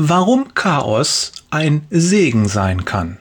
Warum Chaos ein Segen sein kann.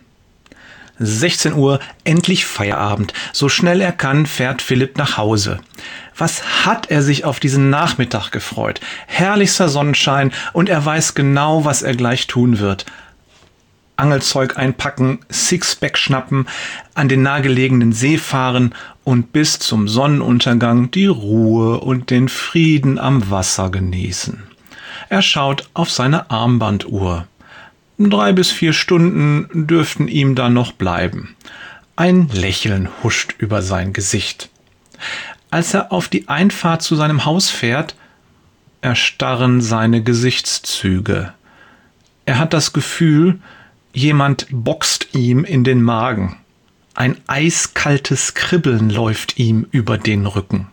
16 Uhr, endlich Feierabend. So schnell er kann, fährt Philipp nach Hause. Was hat er sich auf diesen Nachmittag gefreut? Herrlichster Sonnenschein und er weiß genau, was er gleich tun wird. Angelzeug einpacken, Sixpack schnappen, an den nahegelegenen See fahren und bis zum Sonnenuntergang die Ruhe und den Frieden am Wasser genießen. Er schaut auf seine Armbanduhr. 3 bis 4 Stunden dürften ihm da noch bleiben. Ein Lächeln huscht über sein Gesicht. Als er auf die Einfahrt zu seinem Haus fährt, erstarren seine Gesichtszüge. Er hat das Gefühl, jemand boxt ihm in den Magen. Ein eiskaltes Kribbeln läuft ihm über den Rücken.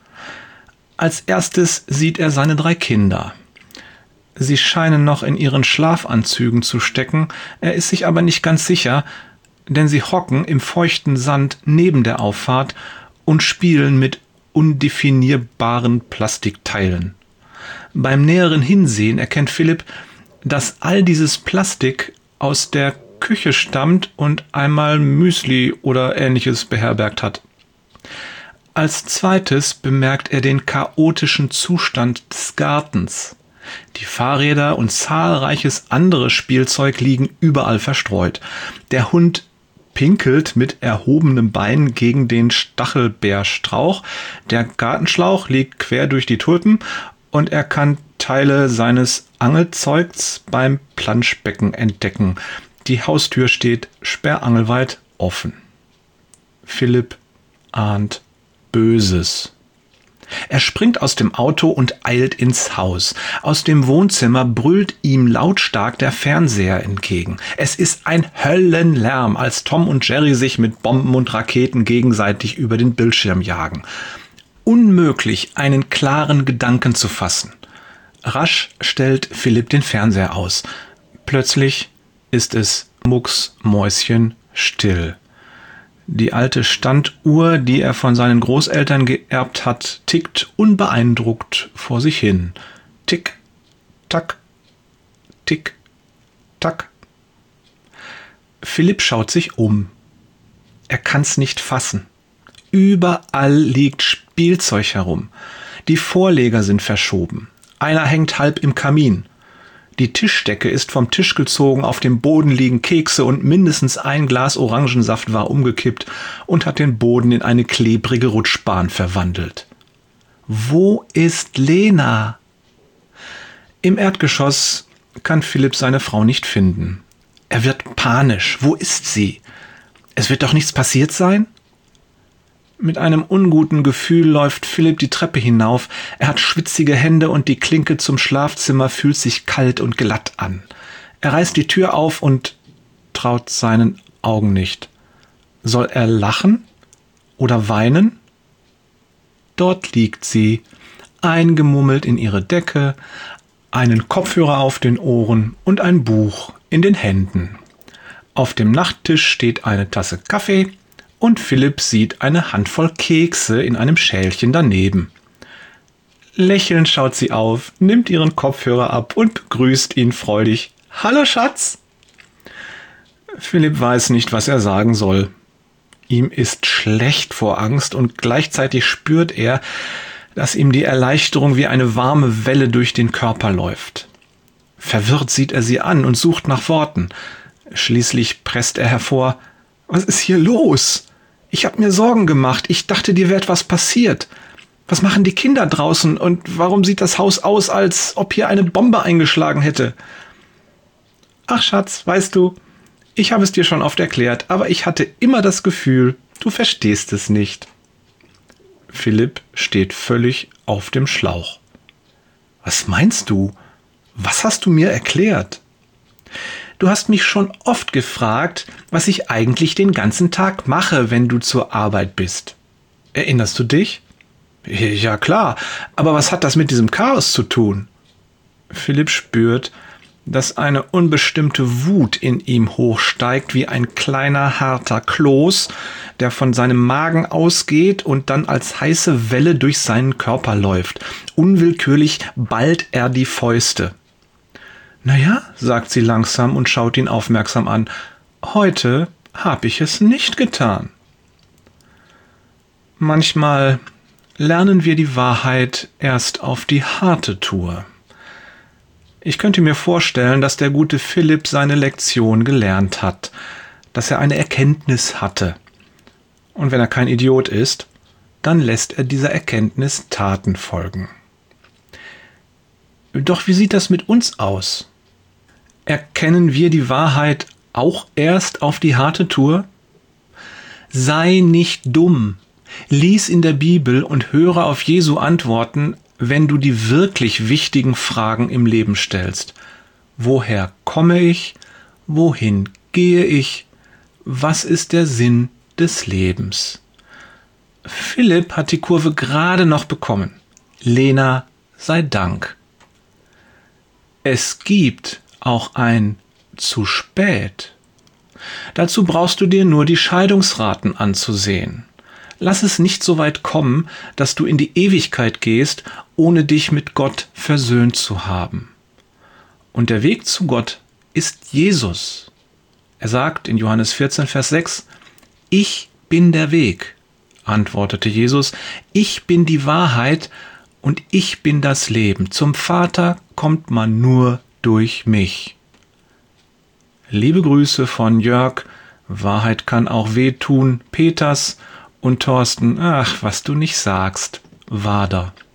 Als erstes sieht er seine 3 Kinder. Sie scheinen noch in ihren Schlafanzügen zu stecken, er ist sich aber nicht ganz sicher, denn sie hocken im feuchten Sand neben der Auffahrt und spielen mit undefinierbaren Plastikteilen. Beim näheren Hinsehen erkennt Philipp, dass all dieses Plastik aus der Küche stammt und einmal Müsli oder Ähnliches beherbergt hat. Als zweites bemerkt er den chaotischen Zustand des Gartens. Die Fahrräder und zahlreiches anderes Spielzeug liegen überall verstreut. Der Hund pinkelt mit erhobenem Bein gegen den Stachelbeerstrauch. Der Gartenschlauch liegt quer durch die Tulpen und er kann Teile seines Angelzeugs beim Planschbecken entdecken. Die Haustür steht sperrangelweit offen. Philipp ahnt Böses. Er springt aus dem Auto und eilt ins Haus. Aus dem Wohnzimmer brüllt ihm lautstark der Fernseher entgegen. Es ist ein Höllenlärm, als Tom und Jerry sich mit Bomben und Raketen gegenseitig über den Bildschirm jagen. Unmöglich, einen klaren Gedanken zu fassen. Rasch stellt Philipp den Fernseher aus. Plötzlich ist es mucksmäuschenstill. Die alte Standuhr, die er von seinen Großeltern geerbt hat, tickt unbeeindruckt vor sich hin. Tick, tack, tick, tack. Philipp schaut sich um. Er kann's nicht fassen. Überall liegt Spielzeug herum. Die Vorleger sind verschoben. Einer hängt halb im Kamin. Die Tischdecke ist vom Tisch gezogen, auf dem Boden liegen Kekse und mindestens ein Glas Orangensaft war umgekippt und hat den Boden in eine klebrige Rutschbahn verwandelt. Wo ist Lena? Im Erdgeschoss kann Philipp seine Frau nicht finden. Er wird panisch. Wo ist sie? Es wird doch nichts passiert sein? Mit einem unguten Gefühl läuft Philipp die Treppe hinauf. Er hat schwitzige Hände und die Klinke zum Schlafzimmer fühlt sich kalt und glatt an. Er reißt die Tür auf und traut seinen Augen nicht. Soll er lachen oder weinen? Dort liegt sie, eingemummelt in ihre Decke, einen Kopfhörer auf den Ohren und ein Buch in den Händen. Auf dem Nachttisch steht eine Tasse Kaffee, und Philipp sieht eine Handvoll Kekse in einem Schälchen daneben. Lächelnd schaut sie auf, nimmt ihren Kopfhörer ab und begrüßt ihn freudig. »Hallo, Schatz!« Philipp weiß nicht, was er sagen soll. Ihm ist schlecht vor Angst und gleichzeitig spürt er, dass ihm die Erleichterung wie eine warme Welle durch den Körper läuft. Verwirrt sieht er sie an und sucht nach Worten. Schließlich presst er hervor: »Was ist hier los? Ich habe mir Sorgen gemacht. Ich dachte, dir wäre etwas passiert. Was machen die Kinder draußen und warum sieht das Haus aus, als ob hier eine Bombe eingeschlagen hätte?« »Ach Schatz, weißt du, ich habe es dir schon oft erklärt, aber ich hatte immer das Gefühl, du verstehst es nicht.« Philipp steht völlig auf dem Schlauch. »Was meinst du? Was hast du mir erklärt?« »Du hast mich schon oft gefragt, was ich eigentlich den ganzen Tag mache, wenn du zur Arbeit bist. Erinnerst du dich?« »Ja klar, aber was hat das mit diesem Chaos zu tun?« Philipp spürt, dass eine unbestimmte Wut in ihm hochsteigt wie ein kleiner harter Kloß, der von seinem Magen ausgeht und dann als heiße Welle durch seinen Körper läuft. Unwillkürlich ballt er die Fäuste. Ja, sagt sie langsam und schaut ihn aufmerksam an. Heute habe ich es nicht getan. Manchmal lernen wir die Wahrheit erst auf die harte Tour. Ich könnte mir vorstellen, dass der gute Philipp seine Lektion gelernt hat, dass er eine Erkenntnis hatte. Und wenn er kein Idiot ist, dann lässt er dieser Erkenntnis Taten folgen. Doch wie sieht das mit uns aus? Erkennen wir die Wahrheit auch erst auf die harte Tour? Sei nicht dumm. Lies in der Bibel und höre auf Jesu Antworten, wenn du die wirklich wichtigen Fragen im Leben stellst. Woher komme ich? Wohin gehe ich? Was ist der Sinn des Lebens? Philipp hat die Kurve gerade noch bekommen. Lena sei Dank. Es gibt auch ein zu spät. Dazu brauchst du dir nur die Scheidungsraten anzusehen. Lass es nicht so weit kommen, dass du in die Ewigkeit gehst, ohne dich mit Gott versöhnt zu haben. Und der Weg zu Gott ist Jesus. Er sagt in Johannes 14, Vers 6, Ich bin der Weg, antwortete Jesus, ich bin die Wahrheit und ich bin das Leben. Zum Vater kommt man nur durch mich. Liebe Grüße von Jörg, Wahrheit kann auch wehtun, Peters und Thorsten, ach, was du nicht sagst, Wader.